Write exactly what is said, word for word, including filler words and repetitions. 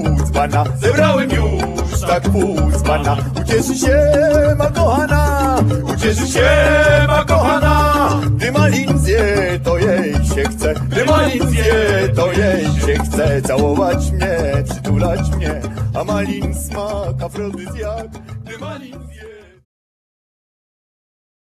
pół dzbana, zebrałem już tak pół dzbana. Ucieszy się ma kochana, ucieszy się ma kochana. Gdy malin zje, to jej się chce, gdy malin zje, to jej się chce. Całować mnie, przytulać mnie, a malin smak afrodyzjak, gdy malin zje.